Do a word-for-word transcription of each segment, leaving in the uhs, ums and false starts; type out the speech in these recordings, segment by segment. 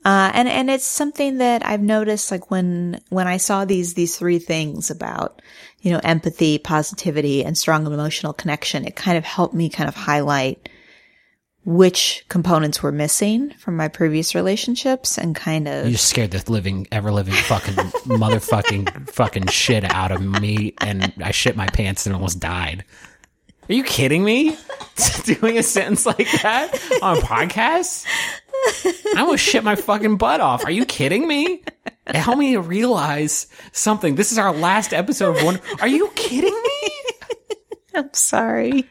Uh, and, and it's something that I've noticed, like when, when I saw these, these three things about, you know, empathy, positivity, and strong emotional connection, it kind of helped me kind of highlight which components were missing from my previous relationships and kind of... You just scared the living, ever-living fucking motherfucking fucking shit out of me, and I shit my pants and almost died. Are you kidding me? Doing a sentence like that on a podcast? I almost shit my fucking butt off. Are you kidding me? Help me realize something. This is our last episode of one. Are you kidding me? I'm sorry.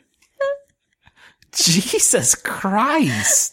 Jesus Christ.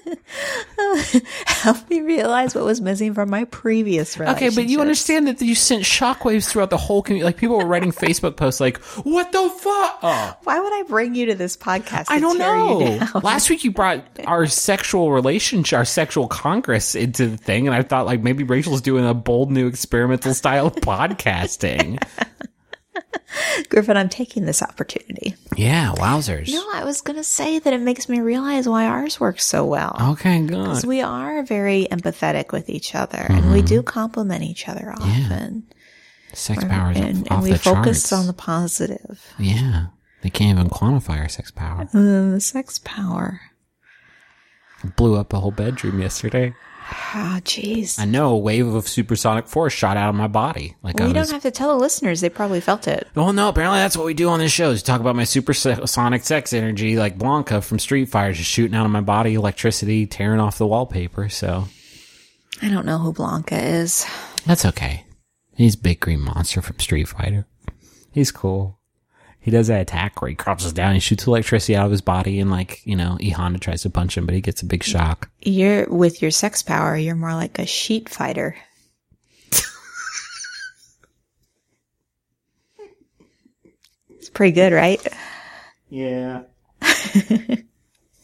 Help me realize what was missing from my previous relationship. Okay, but you understand that you sent shockwaves throughout the whole community. Like, people were writing Facebook posts like, what the fuck? Oh. Why would I bring you to this podcast? I don't know. You Last week you brought our sexual relationship, our sexual congress into the thing, and I thought, like, maybe Rachel's doing a bold new experimental style of podcasting. Griffin, I'm taking this opportunity. Yeah, wowzers. No, I was going to say that it makes me realize why ours works so well. Okay, good. Because we are very empathetic with each other, mm-hmm. and we do compliment each other often. Yeah. Sex power is and, off and we the focus charts. on the positive. Yeah. They can't even quantify our sex power. Uh, the sex power. Blew up a whole bedroom yesterday. Oh, jeez. I know, a wave of supersonic force shot out of my body. Like well, I you was... don't have to tell the listeners. They probably felt it. Well, no, apparently that's what we do on this show is talk about my supersonic sex energy, like Blanca from Street Fighter, just shooting out of my body, electricity, tearing off the wallpaper, so... I don't know who Blanca is. That's okay. He's Big Green Monster from Street Fighter. He's cool. He does that attack where he crouches down, he shoots electricity out of his body, and, like, you know, E Honda tries to punch him, but he gets a big shock. You're, with your sex power, you're more like a sheet fighter. It's pretty good, right? Yeah.